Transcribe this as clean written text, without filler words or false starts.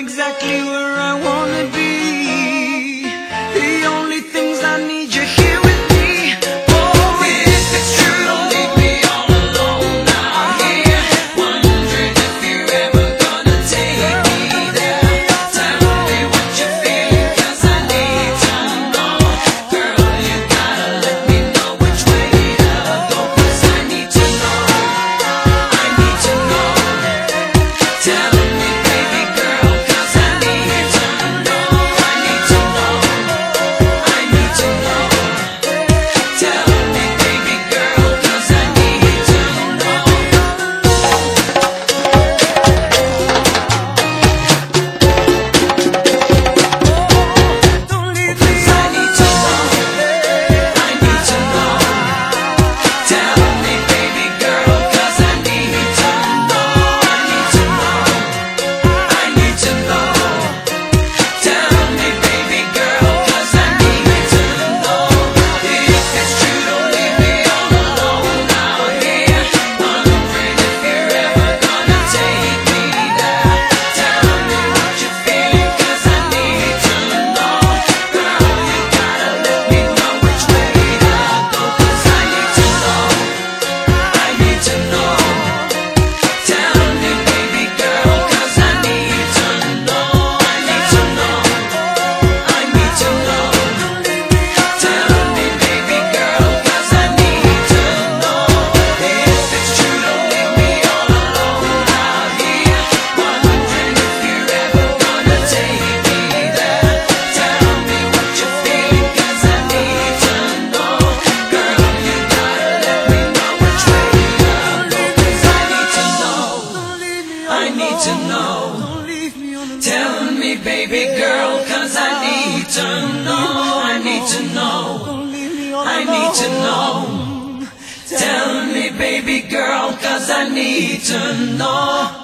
exactly where I wanna be. The only things I need you here with me. Oh, if it's true, don't leave me all alone out here, wondering if you're ever gonna take me there. Tell me what you're feeling, 'cause I need to know. Girl, you gotta let me know which way to go, 'cause I need to know. I need to know. Tell me, baby girl, 'cause I need to know. I need to know. I need to know. Tell me, baby girl, 'cause I need to know. Don't leave me. 'Cause I need to know. I need to know. Tell me, baby girl, 'cause I need to know. I need to know. I need to know. Tell me, baby girl, 'cause I need to know. If it's true, don't leave me all alone out here, wondering if you're ever gonna take me there. Tell me what you're feeling, 'cause I need to know. Girl, you gotta let me know which way to go, 'cause I need to know. I need to know. Tell me, baby girl, 'cause I need to know. I need to know. I need to know. Tell me, baby girl, 'cause I need to know. If it's true, don't leave me all alone out here, wondering if you're ever gonna take me there. Tell me what you're feeling, 'cause I need to know. Girl, you gotta let me know which way to go, 'cause I need to know. I need to know. Tell me, baby girl, 'cause I need to know. I need to know. I need to know. Tell me, baby girl, 'cause I need to know.